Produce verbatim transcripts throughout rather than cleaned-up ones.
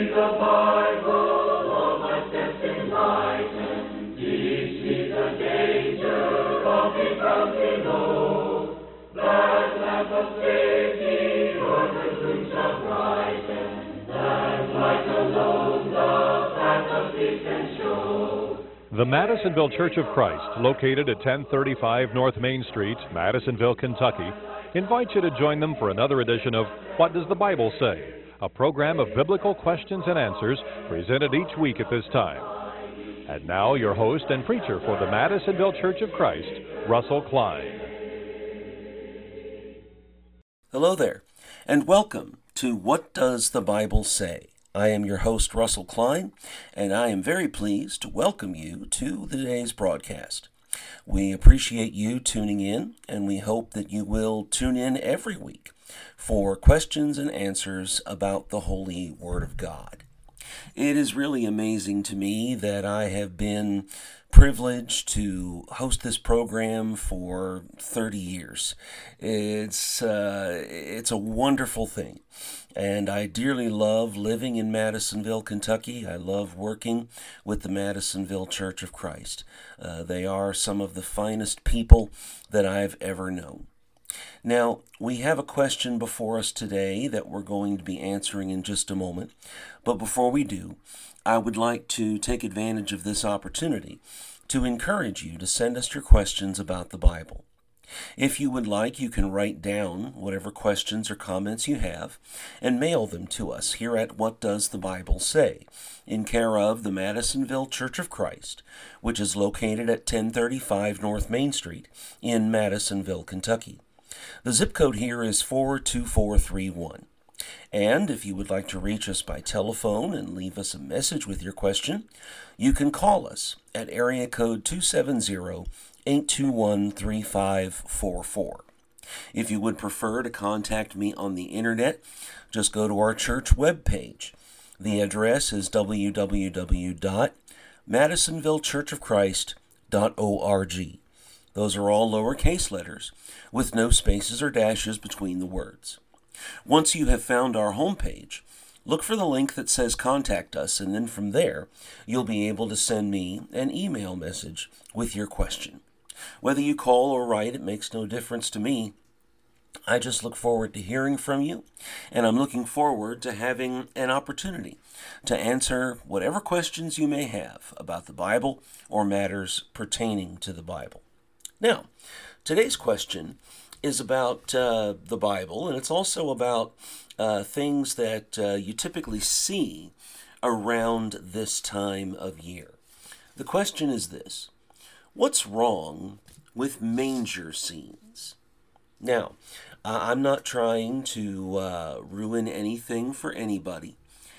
the Bible, all my steps enlighten. Teach me the danger of being found below. That lamp of safety o'er the gloom shall brighten. That light alone the path of peace can show. The Madisonville Church of Christ, located at ten thirty-five North Main Street, Madisonville, Kentucky, invites you to join them for another edition of What Does the Bible Say?, a program of biblical questions and answers presented each week at this time. And now your host and preacher for the Madisonville Church of Christ, Russell Klein. Hello there, and welcome to What Does the Bible Say? I am your host, Russell Klein, and I am very pleased to welcome you to today's broadcast. We appreciate you tuning in, and we hope that you will tune in every week for questions and answers about the Holy Word of God. It is really amazing to me that I have been privileged to host this program for thirty years. It's uh, it's a wonderful thing, and I dearly love living in Madisonville, Kentucky. I love working with the Madisonville Church of Christ. Uh, they are some of the finest people that I've ever known. Now, we have a question before us today that we're going to be answering in just a moment. But before we do, I would like to take advantage of this opportunity to encourage you to send us your questions about the Bible. If you would like, you can write down whatever questions or comments you have and mail them to us here at What Does the Bible Say? In care of the Madisonville Church of Christ, which is located at ten thirty-five North Main Street in Madisonville, Kentucky. The zip code here is four two four three one. And if you would like to reach us by telephone and leave us a message with your question, you can call us at area code two seven zero, eight two one, three five four four. If you would prefer to contact me on the internet, just go to our church webpage. The address is w w w dot madisonville church of christ dot org. Those are all lowercase letters, with no spaces or dashes between the words. Once you have found our homepage, look for the link that says Contact Us, and then from there, you'll be able to send me an email message with your question. Whether you call or write, it makes no difference to me. I just look forward to hearing from you, and I'm looking forward to having an opportunity to answer whatever questions you may have about the Bible or matters pertaining to the Bible. Now, today's question is about uh, the Bible, and it's also about uh, things that uh, you typically see around this time of year. The question is this: what's wrong with manger scenes? Now, uh, I'm not trying to uh, ruin anything for anybody.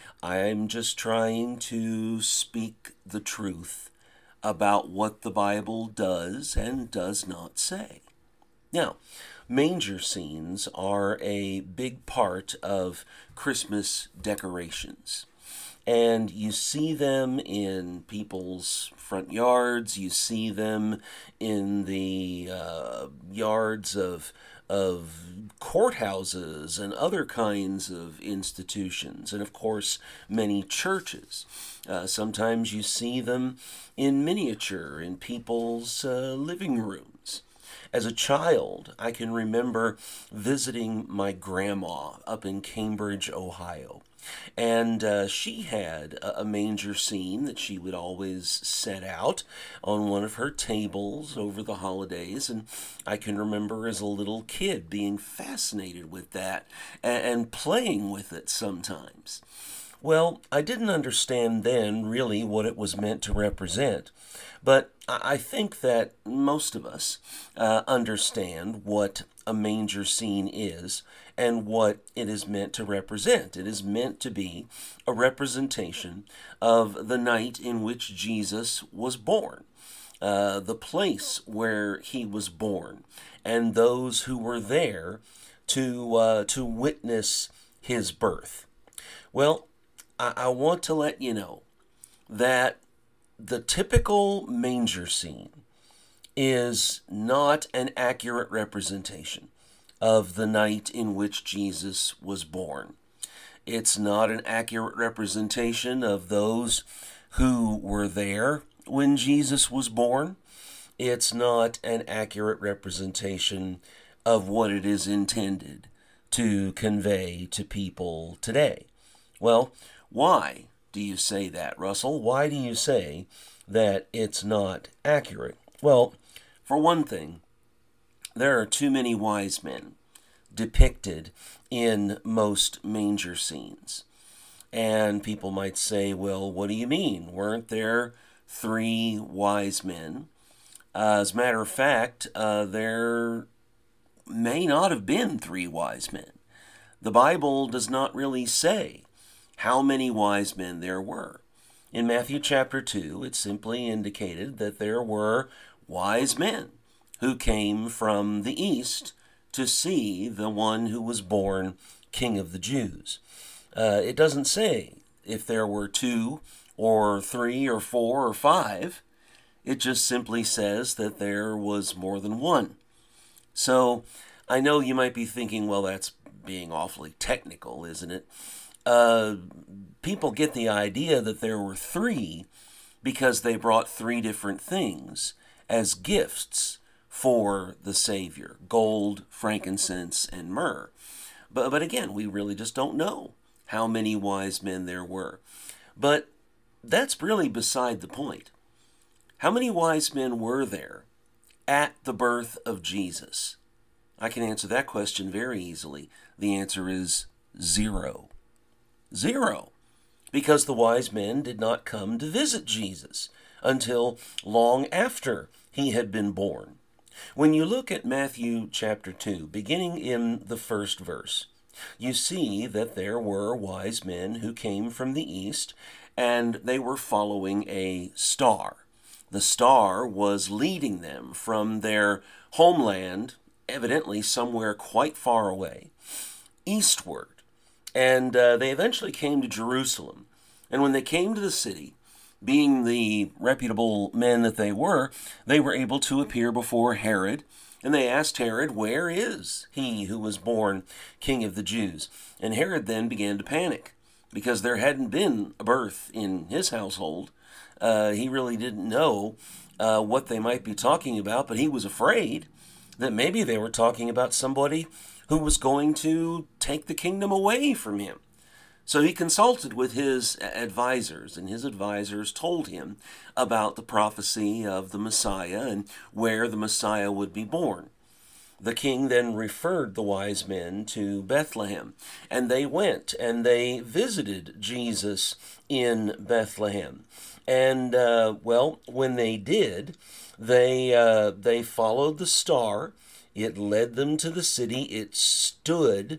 I'm just trying to speak the truth about what the Bible does and does not say. Now, manger scenes are a big part of Christmas decorations. And you see them in people's front yards. You see them in the uh, yards of of courthouses and other kinds of institutions, and of course many churches. Uh, sometimes you see them in miniature in people's uh, living rooms. As a child, I can remember visiting my grandma up in Cambridge, Ohio. And uh, she had a, a manger scene that she would always set out on one of her tables over the holidays. And I can remember as a little kid being fascinated with that and, and playing with it sometimes. Well, I didn't understand then really what it was meant to represent. But I think that most of us uh, understand what a manger scene is and what it is meant to represent. It is meant to be a representation of the night in which Jesus was born, uh, the place where he was born, and those who were there to uh, to witness his birth. Well, I, I want to let you know that the typical manger scene is not an accurate representation of the night in which Jesus was born. It's not an accurate representation of those who were there when Jesus was born. It's not an accurate representation of what it is intended to convey to people today. Well, why do you say that, Russell? Why do you say that it's not accurate? Well, for one thing, there are too many wise men depicted in most manger scenes. And people might say, well, what do you mean? Weren't there three wise men? Uh, as a matter of fact, uh, there may not have been three wise men. The Bible does not really say how many wise men there were. In Matthew chapter two, it simply indicated that there were wise men who came from the east to see the one who was born King of the Jews. Uh, it doesn't say if there were two or three or four or five. It just simply says that there was more than one. So I know you might be thinking, well, that's being awfully technical, isn't it? Uh, people get the idea that there were three because they brought three different things as gifts for the Savior: gold, frankincense, and myrrh. But, but again, we really just don't know how many wise men there were. But that's really beside the point. How many wise men were there at the birth of Jesus? I can answer that question very easily. The answer is zero. Zero. Because the wise men did not come to visit Jesus until long after he had been born. When you look at Matthew chapter two, beginning in the first verse, you see that there were wise men who came from the east, and they were following a star. The star was leading them from their homeland, evidently somewhere quite far away, eastward. And uh, they eventually came to Jerusalem. And when they came to the city, being the reputable men that they were, they were able to appear before Herod. And they asked Herod, where is he who was born King of the Jews? And Herod then began to panic because there hadn't been a birth in his household. Uh, he really didn't know uh, what they might be talking about, but he was afraid that maybe they were talking about somebody who was going to take the kingdom away from him. So he consulted with his advisors, and his advisors told him about the prophecy of the Messiah and where the Messiah would be born. The king then referred the wise men to Bethlehem, and they went and they visited Jesus in Bethlehem. And, uh, well, when they did, they uh, they followed the star. It led them to the city. It stood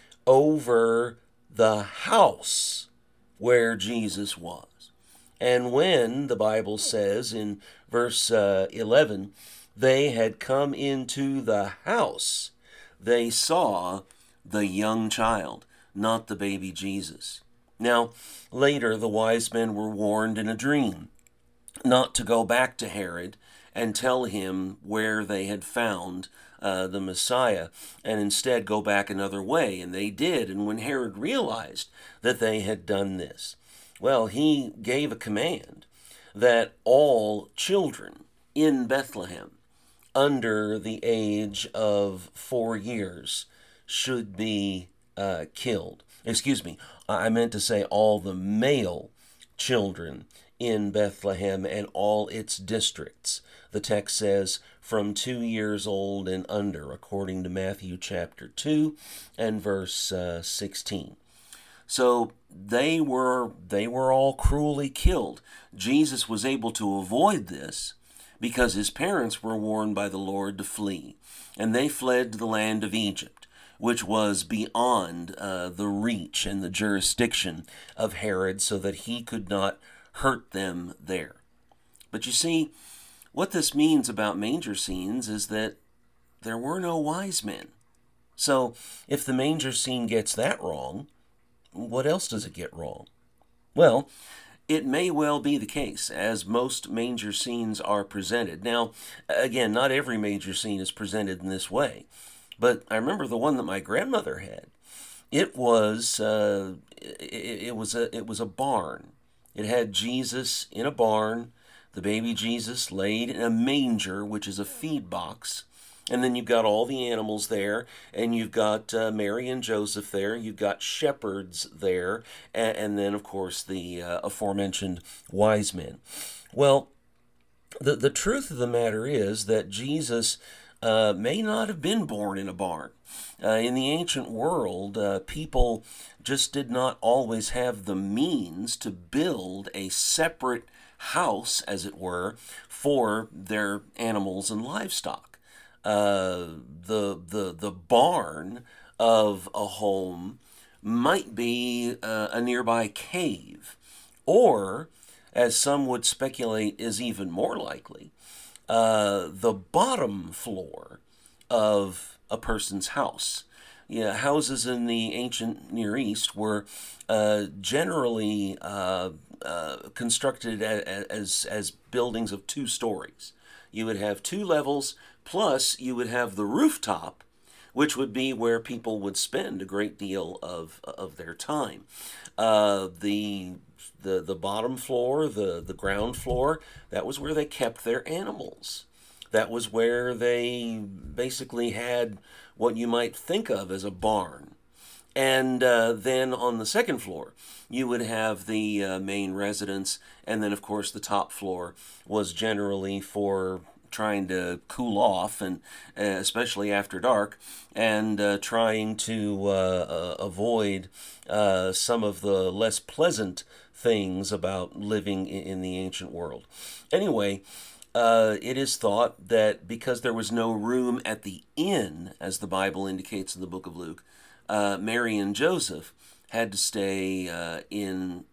over the house where Jesus was. And when, the Bible says in verse uh, eleven, they had come into the house, they saw the young child, not the baby Jesus. Now, later the wise men were warned in a dream not to go back to Herod and tell him where they had found uh, the Messiah, and instead go back another way. And they did. And when Herod realized that they had done this, well, he gave a command that all children in Bethlehem under the age of four years should be uh, killed. Excuse me, I meant to say all the male children in Bethlehem and all its districts. The text says from two years old and under, according to Matthew chapter two and verse uh, sixteen. So they were they were all cruelly killed. Jesus was able to avoid this because his parents were warned by the Lord to flee, and they fled to the land of Egypt, which was beyond uh, the reach and the jurisdiction of Herod, so that he could not hurt them there. But you see, what this means about manger scenes is that there were no wise men. So if the manger scene gets that wrong, what else does it get wrong? Well, it may well be the case, as most manger scenes are presented. Now, again, not every manger scene is presented in this way, but I remember the one that my grandmother had. It was uh, it, it was a it was a barn. It had Jesus in a barn, the baby Jesus laid in a manger, which is a feed box. And then you've got all the animals there, and you've got uh, Mary and Joseph there, you've got shepherds there, and, and then, of course, the uh, aforementioned wise men. Well, the, the truth of the matter is that Jesus uh, may not have been born in a barn. Uh, in the ancient world, uh, people just did not always have the means to build a separate house, as it were, for their animals and livestock. Uh, the the the barn of a home might be uh, a nearby cave, or, as some would speculate is even more likely, uh, the bottom floor of a person's house. Yeah, houses in the ancient Near East were uh, generally uh, uh, constructed as, as as buildings of two stories. You would have two levels, plus you would have the rooftop, which would be where people would spend a great deal of of their time. Uh, the the the bottom floor, the the ground floor, that was where they kept their animals. That was where they basically had what you might think of as a barn. And uh, then on the second floor, you would have the uh, main residence, and then, of course, the top floor was generally for trying to cool off, and uh, especially after dark, and uh, trying to uh, uh, avoid uh, some of the less pleasant things about living in, in the ancient world. Anyway, uh, it is thought that because there was no room at the inn, as the Bible indicates in the book of Luke, uh, Mary and Joseph had to stay uh, in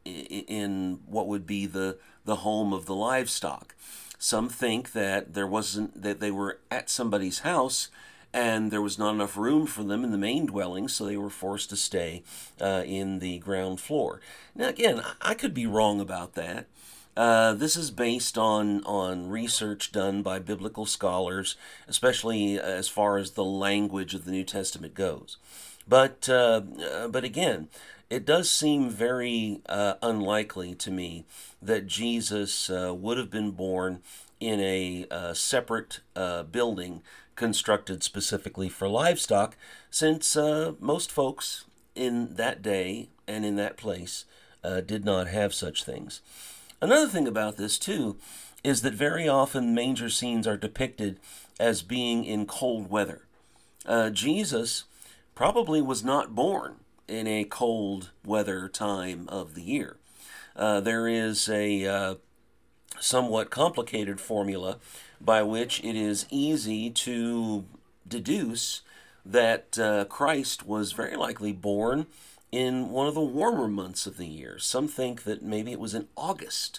in what would be the the home of the livestock. Some think that there wasn't that they were at somebody's house and there was not enough room for them in the main dwelling, so they were forced to stay uh, in the ground floor. Now, again, I could be wrong about that. Uh, this is based on, on research done by biblical scholars, especially as far as the language of the New Testament goes. But uh, uh, but again, it does seem very uh, unlikely to me that Jesus uh, would have been born in a uh, separate uh, building constructed specifically for livestock, since uh, most folks in that day and in that place uh, did not have such things. Another thing about this, too, is that very often manger scenes are depicted as being in cold weather. Uh, Jesus probably was not born in a cold weather time of the year. Uh, there is a uh, somewhat complicated formula by which it is easy to deduce that uh, Christ was very likely born in one of the warmer months of the year. Some think that maybe it was in August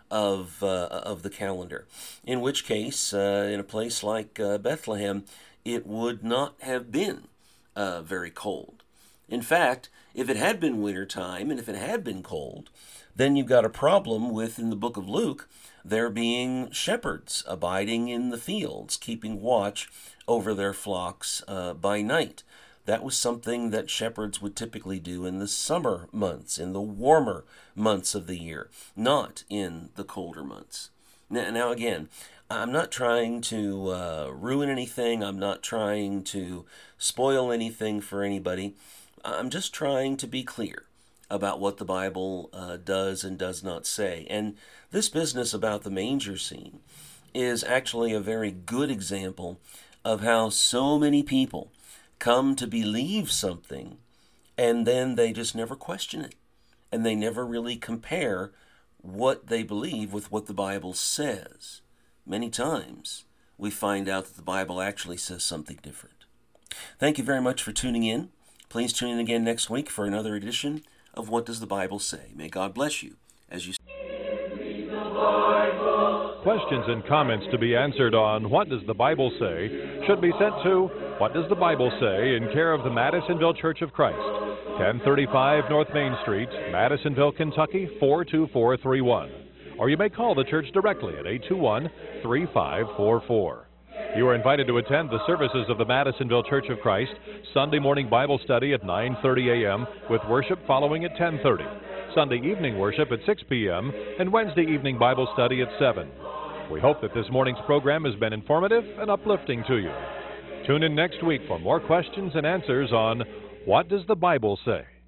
of uh, of the calendar, in which case, uh, in a place like uh, Bethlehem, it would not have been uh, very cold. In fact, if it had been wintertime and if it had been cold, then you've got a problem with, in the book of Luke, there being shepherds abiding in the fields, keeping watch over their flocks uh, by night. That was something that shepherds would typically do in the summer months, in the warmer months of the year, not in the colder months. Now, now again, I'm not trying to uh, ruin anything. I'm not trying to spoil anything for anybody. I'm just trying to be clear about what the Bible uh, does and does not say. And this business about the manger scene is actually a very good example of how so many people come to believe something and then they just never question it. And they never really compare what they believe with what the Bible says. Many times we find out that the Bible actually says something different. Thank you very much for tuning in. Please tune in again next week for another edition of What Does the Bible Say? May God bless you as you... Questions and comments to be answered on What Does the Bible Say should be sent to What Does the Bible Say in care of the Madisonville Church of Christ, ten thirty-five North Main Street, Madisonville, Kentucky, four two four three one. Or you may call the church directly at eight two one, three five four four. You are invited to attend the services of the Madisonville Church of Christ, Sunday morning Bible study at nine thirty a.m. with worship following at ten thirty, Sunday evening worship at six p.m., and Wednesday evening Bible study at seven. We hope that this morning's program has been informative and uplifting to you. Tune in next week for more questions and answers on What Does the Bible Say?